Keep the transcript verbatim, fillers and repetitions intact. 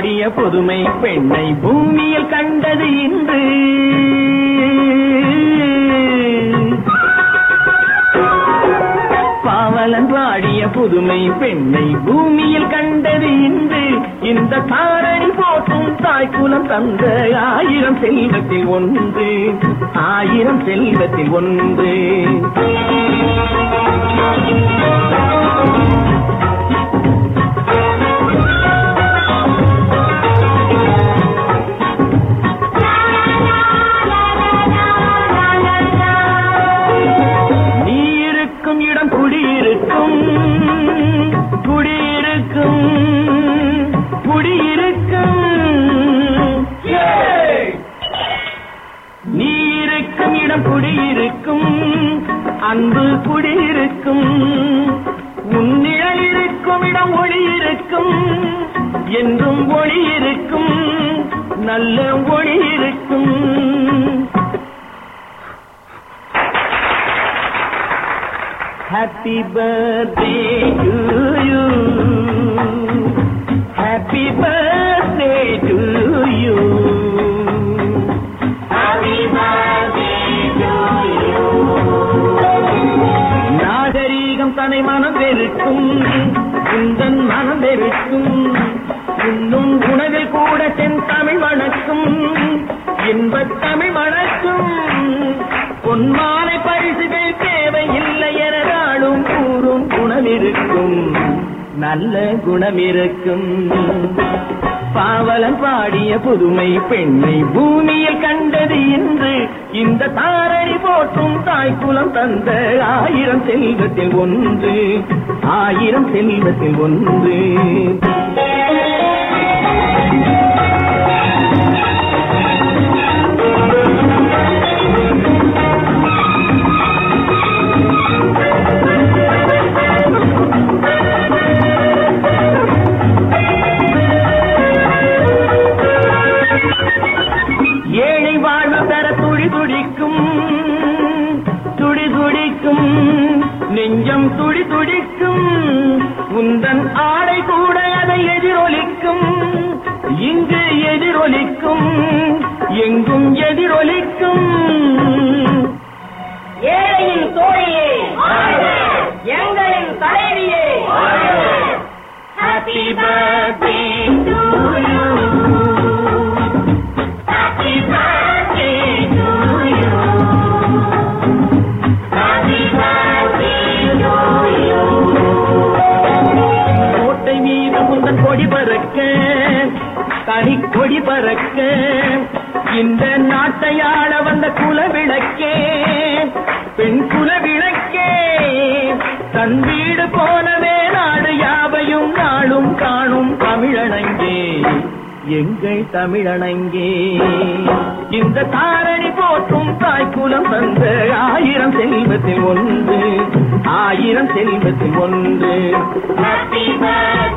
பாடிய புதுமை பெண்ணை பூமியில் கண்டது இன்று. பாவலன் பாடிய புதுமை பெண்ணை பூமியில் கண்டது இன்று. இந்த தாரணி போற்றும் தாய்க்குலம் தந்த ஆயிரம் செல்வத்தில் ஒன்று, ஆயிரம் செல்வத்தில் ஒன்று. குடியிருக்கும் குடியிருக்கும் குடியிருக்கும் நீ இருக்கும் இடம் குடியிருக்கும், அன்பு குடியிருக்கும். உன்னிழல் இருக்கும் இடம் ஒளி இருக்கும், என்றும் ஒளி இருக்கும், நல்ல ஒளி இருக்கும். Happy birthday to you, happy birthday to you, happy birthday to you. நாகரீகம் தன்னை மனம் பெருக்கும், உந்தன் மனம் பெருக்கும். இன்னும் உணவில் கூட சென் தமிழ் வணக்கும், இன்பத் தமிழ் வணக்கும். பொன்மாலை பரிசுகள் தேவையில்லை என நாளும் கூறும் குணமிருக்கும், நல்ல குணமிருக்கும். பாவலன் பாடிய புதுமை பெண்ணை பூமியில் கண்டது இன்று. இந்த தாரணி போற்றும் தாய்க்குலம் தந்த ஆயிரம் செல்வத்தில் ஒன்று, ஆயிரம் செல்வத்தில் ஒன்று. ஏழை வாழ்வு தர துடி துடிக்கும், துடி துடிக்கும், நெஞ்சம் துடி துடிக்கும். உந்தன் ஆடை கூட அதை எதிரொலிக்கும், இங்கு எதிரொலிக்கும், எங்கும் எதிரொலிக்கும். ஏழையின் தோழியே, எங்களின் தலைவியே, ஹாப்பி பர்த்டே டு யூ. கொடி பறக்க, தனி கொடி பறக்க, இந்த நாட்டையாள வந்த குலவிளக்கே, பெண் குலவிளக்கே. தன் வீடு போனவே நாடு யாவையும் நாளும் காணும் தமிழனங்கே, எங்கள் தமிழனங்கே. இந்த தாரணி போற்றும் தாய்க்குலம் தந்த ஆயிரம் செல்வத்தில் ஒன்று, ஆயிரம் செல்வத்தில் ஒன்று. Happy birthday.